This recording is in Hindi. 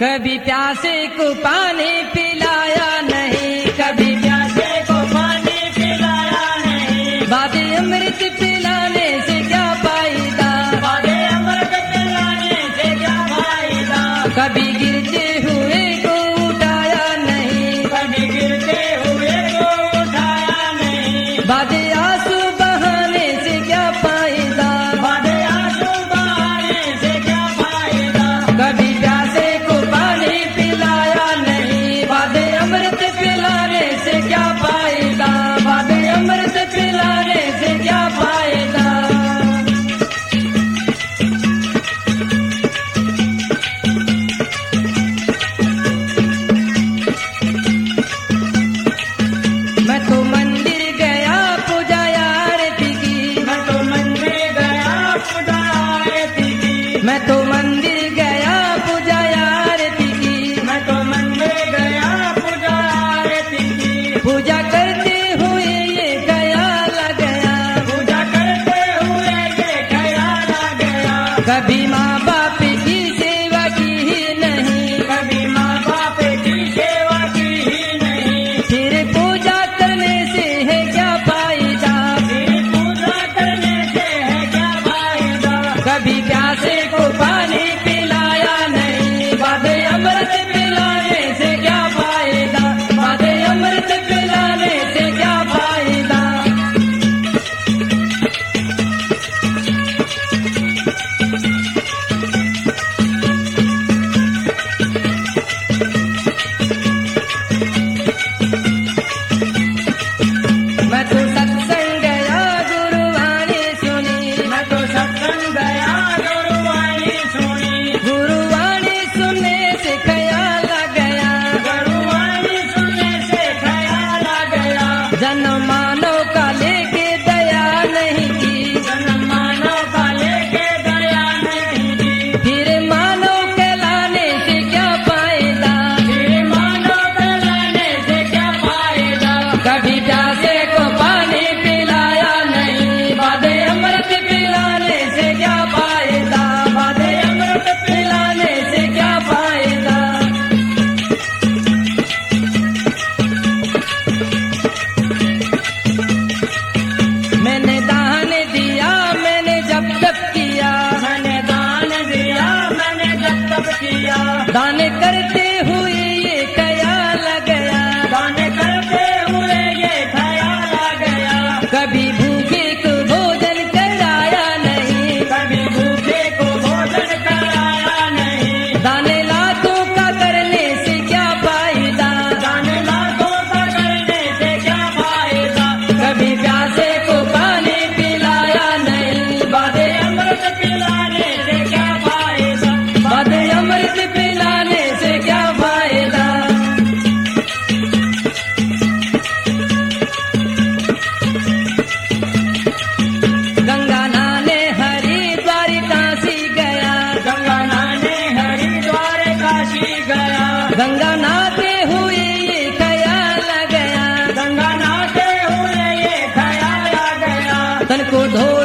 कभी प्यासे को पानी पिलाया नहीं, कभी प्यासे को पानी पिलाया नहीं। बादे अमृत पिलाने से क्या फायदा, बादे अमृत पिलाने से क्या फायदा। कभी गिरते हुए को उठाया नहीं, कभी गिरते हुए को उठाया नहीं। बादे आंसू बहाने से क्या फायदा, बादे आंसू बहाने से क्या फायदा। कभी प्यासे को पानी पिलाया नहीं, बादे अमृत पिलाने से क्या फायदा, बादे अमृत पिलाने से क्या फायदा। मैं तो मंदिर गया पूजा आरती की, मैं तो मंदिर गया पूजा आरती की। मैं तो मंदिर गया पूजा आरती की, मैं तो मंदिर गया पूजा आरती की। पूजा करते हुए ये ख्याल आ गया, पूजा करते हुए ये ख्याल आ गया। कभी माँ बाप की सेवा की ही नहीं, कभी माँ बाप की सेवा की ही नहीं। फिर पूजा करने से है क्या फायदा, फिर पूजा करने से है क्या फायदा। कभी प्यासे को पानी पिलाया नहीं, बादे अमृत पिलाने से क्या फायदा, बादे अमृत पिलाने से क्या फायदा। मैं तो सत्संग गया गुरुवाणी सुनी, मैं तो सत्संग गया गुरुवाणी सुनी। गुरुवाणी सुनने से ख्याल आ गया, गुरुवाणी सुनने से ख्याल आ गया। जन्म मानव का लेके दया नहीं की, जन्म मानव का लेके दया नहीं की। फिर मानव कहलाने से क्या फायदा, फिर मानव कहलाने से क्या फायदा। कभी प्यासे को पानी पिलाया नहीं, बादे अमृत पिलाने से क्या फायदा, बादे अमृत पिलाने से क्या फायदा। मैंने दान दिया मैंने जब तब किया, मैंने दान दिया मैंने जब तब किया। दान करते हुए ये ख्याल आ गया, दान करते हुए ये ख्याल आ गया। कभी भूखे को भोजन कराया नहीं, कभी भूखे को भोजन कराया नहीं। दान लाखों का करने से क्या फायदा, दान लाखों का करने से क्या फायदा। कभी प्यासे को पानी पिलाया नहीं, बादे अमृत पिलाने से क्या फायदा, बादे अमृत पिलाने से क्या फायदा। गंगा नहाने हरिद्वार काशी गया, गंगा नहाने हरिद्वार काशी गया। गंगा नहाते हुए ये ख्याल आ गया, गंगा नहाते हुए ये ख्याल आ गया। तन को धो